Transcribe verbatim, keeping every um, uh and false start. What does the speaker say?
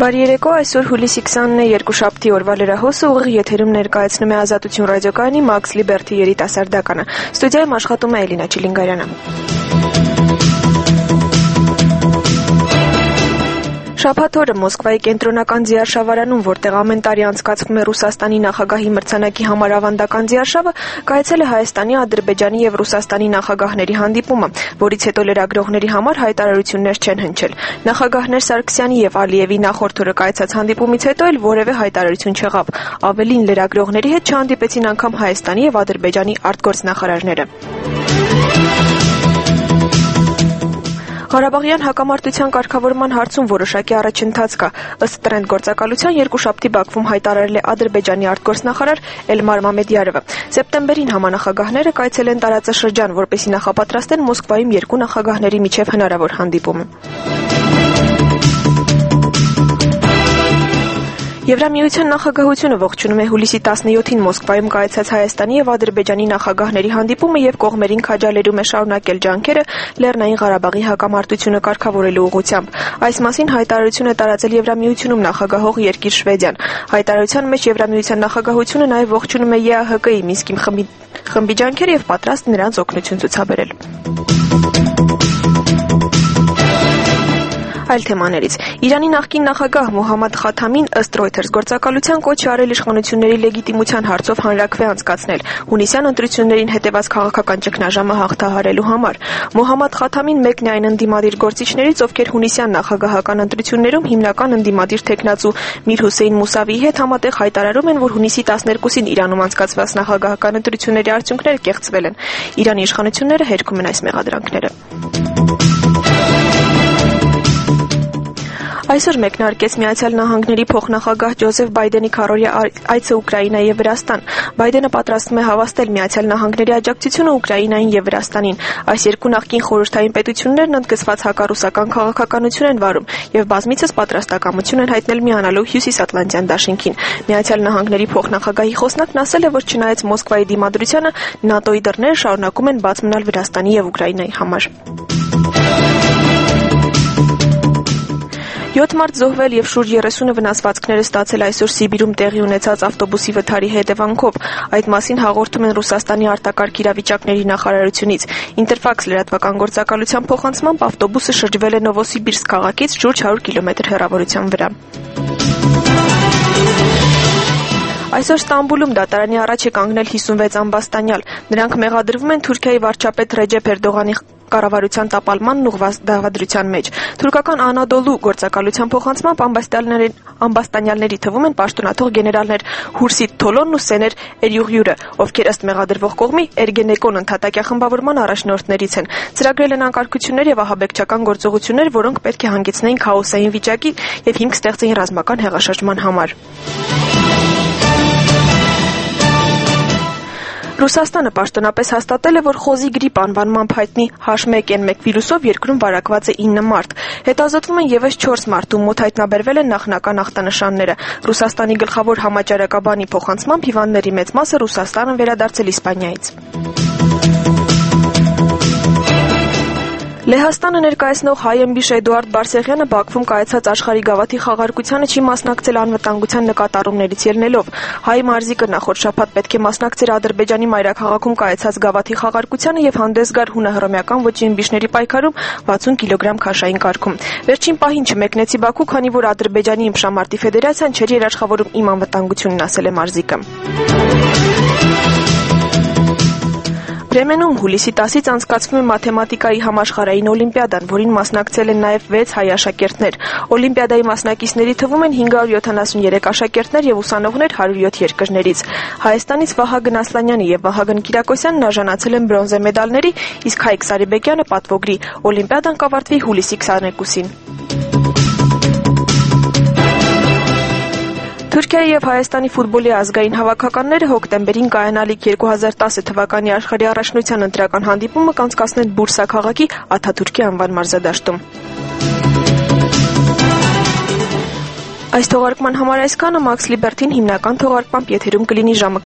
Բարի երեկո, այսօր հուլիսի քսանն է, երկուշաբթի օրվա լրահոսը ուղիղ եթերում ներկայացնում է Ազատություն ռադիոկայանի Max Liberty երիտասարդականը։ Ստուդիայում աշխատում է Էլինա Չիլինգարյանը։ Շաբաթ օրը Մոսկվայի կենտրոնական ձիարշավարանում, որտեղ ամեն տարի անցկացվում է Ռուսաստանի նախագահի մրցանակի համար ավանդական ձիարշավը, կայացել է Հայաստանի, Ադրբեջանի եւ Ռուսաստանի նախագահների հանդիպումը, որից հետո լրագրողների համար հայտարարություններ չեն հնչել։ Նախագահներ Սարգսյանի եւ Ալիևի նախորդ օրը կայացած հանդիպումից հետո էլ որևէ հայտարարություն չեղավ։ Ավելին, լրագրողների հետ չհանդիպեցին անգամ Հայաստանի եւ Ադրբեջանի արտգործնախարարները։ Ղարաբաղյան հակամարտության կարգավորման հարցում որոշակի առաջընթաց կա։ Ըստ տրենդ գործակալության երկուշաբթի Բաքվում հայտարարել է Ադրբեջանի արտգործնախարար Էլմար Մամեդյարովը։ Սեպտեմբերին համանախագահները կայցելեն տարածաշրջան, որպեսզի նախապատրաստեն Մոսկվայում երկու նախագահների միջև հնարավոր հանդիպումը։ Եվրամիության նախագահությունը ողջունում է հուլիսի տասնյոթին Մոսկվայում կայացած Հայաստանի եւ Ադրբեջանի նախագահների հանդիպումը եւ կողմերին քաջալերում է շարունակել ջանքերը Լեռնային Ղարաբաղի հակամարտությունը կարգավորելու ուղղությամբ։ Այս մասին հայտարարություն է տարածել Եվրամիությունում նախագահող երկիր Շվեդիան։ Հայտարարության մեջ Եվրամիության նախագահությունը նաեւ ողջունում է ԵԱՀԿ-ի Մինսկի խմբի, խմբի ջանքերը եւ պատրաստ նրանց օգնություն ցուցաբերել։ Այլ թեմաներից Իրանի նախկին նախագահ Մոհամմադ Խաթամին ըստ Reuters գործակալության կոչ է արել իշխանությունների լեգիտիմության հարցով հանրաքվե անցկացնել հունիսյան ընտրություններին հետևած քաղաքական ճգնաժամը հաղթահարելու համար։ Մոհամմադ Խաթամին մեկն է այն ընդդիմադիր գործիչներից, ովքեր հունիսյան նախագահական ընտրություններում հիմնական ընդդիմադիր թեկնածու Միր Հուսեյն Մուսավիի հետ համատեղ հայտարարում են, որ հունիսի տասներկուսին Իրանում անցկացված նախագահական ընտրությունների արդյունքները կեղծվել են։ Իրանի իշխանությունները հերքում են այս մեղադրանքները։ Այսօր մեկնարկեց Միացյալ Նահանգների փոխնախագահ Ջոզեֆ Բայդենի քառօրյա այցը Ուկրաինա եւ Վրաստան։ Բայդենը պատրաստվում է հավաստել Միացյալ Նահանգների աջակցությունը Ուկրաինային եւ Վրաստանին։ Այս երկու նախկին խորհրդային պետություններն ընդգծված հակառուսական քաղաքականություն են վարում եւ բազմիցս պատրաստակամություն են հայտնել միանալու Հյուսիսատլանտյան դաշինքին։ Միացյալ Նահանգների փոխնախագահի խոսնակն ասել է, որ չնայած Մոսկվայի դիմադրությանը, ՆԱՏՕ-ի դռները շարունակում են բաց մնալ Վրաստանի եւ Ուկրաինայի համար։ յոթ մարդ զոհվել եւ շուրջ երեսունը վնասվածքները ստացել այսօր Սիբիրում տեղի ունեցած ավտոբուսի վթարի հետևանքով։ Այդ մասին հաղորդում են Ռուսաստանի արտակարգ իրավիճակների նախարարությունից։ Ինտերֆաքս լրատվական գործակալության փոխանցմամբ ավտոբուսը շրջվել է Նովոսիբիրսկ քաղաքից շուրջ հարյուր կիլոմետր հեռավորության վրա։ Այսօր Ստամբուլում դատարանի առաջ է կանգնել հիսունվեց ամբաստանյալ։ Նրանք մեղադրվում են Թուրքիայի վարչապետ Ռեջեփ Էրդողանի կառավարության տապալմանն ուղղված դավադրության մեջ։ Թուրքական Անադոլու գործակալության փոխանցմամբ ամբաստանյալների թվում են պաշտոնաթող գեներալներ Հուրսիտ Թոլոնն ու Սեներ Էրյուղյուրը, ովքեր ըստ մեղադրվող կողմի Էրգենեկոն ընդհատակյա խմբավորման առաջնորդներից են։ Ծրագրել են անկարգություններ եւ ահաբեկչական գործողություններ, որոնք պետք է հանգեցնեին քաոսային վիճակի եւ հիմք ստեղծեին ռազմական հեղաշրջման համար։ Ռուսաստանը պաշտոնապես հաստատել է, որ խոզի գրիպ անվանմամբ հայտնի H one N one վիրուսով երկրում վարակված է ինը մարդ։ Հետազոտվում են եւս չորս մարդ, ում մոտ հայտնաբերվել են նախնական ախտանշանները։ Ռուսաստանի գլխավոր համաճարակաբանի փոխանցմամբ հիվանդների մեծ մասը Ռուսաստան են վերադարձել Իսպանիայից։ Լեհաստանը ներկայացնող հայ ըմբիշ Էդուարդ Բարսեղյանը Բաքվում կայացած աշխարհի գավաթի խաղարկությանը չի մասնակցել անվտանգության նկատառումներից ելնելով։ Հայ մարզիկը նախորդ շաբաթ պետք է մասնակցեր Ադրբեջանի մայրաքաղաքում կայացած գավաթի խաղարկությանը եւ հանդես գար հունահռոմեական ոճի ըմբիշների պայքարում վաթսուն կիլոգրամ քաշային կարգում։ Վերջին պահին չմեկնեցի Բաքու, քանի որ Ադրբեջանի ըմբշամարտի ֆեդերացիան չէր երաշխավորում իմ անվտանգությունն, ասել է մարզիկը։ Բրեմենում հուլիսի տասից անցկացվում է մաթեմատիկայի համաշխարհային օլիմպիադան, որին մասնակցել են նաև վեց հայ աշակերտներ։ Օլիմպիադայի մասնակիցների թվում են հինգ հարյուր յոթանասուներեք աշակերտներ եւ ուսանողներ հարյուր յոթ երկրներից։ Հայաստանից Վահագն Ասլանյանը եւ Վահագն Կիրակոսյանն արժանացել են բրոնզե մեդալների, իսկ Հայկ Սարիբեկյանը պատվոգրի։ Օլիմպիադան կավարտվի հուլիսի քսաներկուսին։ Թուրքիայի եւ Հայաստանի ֆուտբոլի ազգային հավաքականները հոկտեմբերին կայանալիք երկու հազար տասը թվականի աշխարհի առաջնության ընտրական հանդիպումը կանցկացնեն Բուրսա քաղաքի Աթաթուրքի անվան մարզադաշտում։ Այս թողարկման համար այսքանը Max Liberty-ն հիմնական թողարկմամբ եթերում կլինի ժամը